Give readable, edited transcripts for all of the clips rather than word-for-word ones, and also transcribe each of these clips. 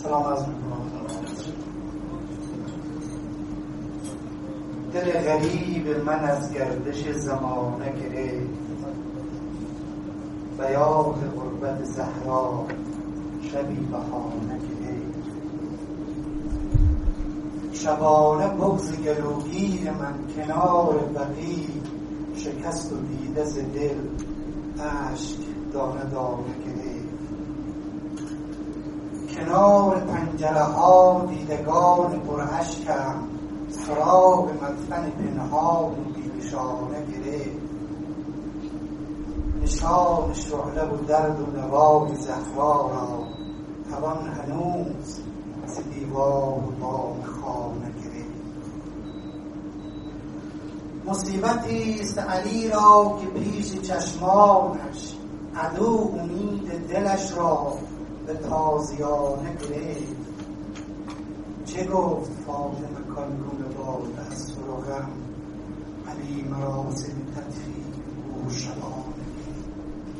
سلام عرض می‌کنم. دل غریب من از گردش زمانه گرفت، بیاض غربت زهرا شبی بهانه گرفت. شبانه بغض گلوگیر من کنار بقیع، شکست و دیده ز دل اشک دانه دانه گرفت. کنار پنجره ها دیدگان پر اشکم، سراغ مدفن پنهان و بی‌نشانه گرفت. نشان شعله و درد و نوای زهرا را توان هنوز ز دیوار و بام خانه گرفت. مصیبتی است علی را که پیش چشمانش عدو امید دلش را به تازیانه گرفت. چه گفت فاطمه کانگونه باد از سرغم، علی مراسم تطهیر او شبانه گرفت.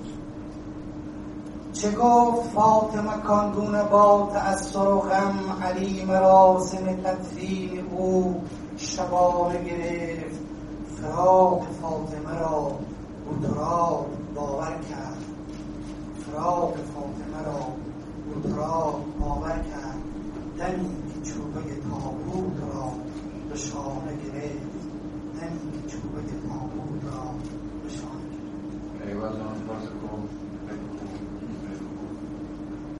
چه گفت فاطمه کانگونه باد از سرغم، علی مراسم تطهیر او شبانه گرفت. فراق فاطمه را بوتراب باور کرد، فراق فاطمه را بوتراب باور کرد. دمی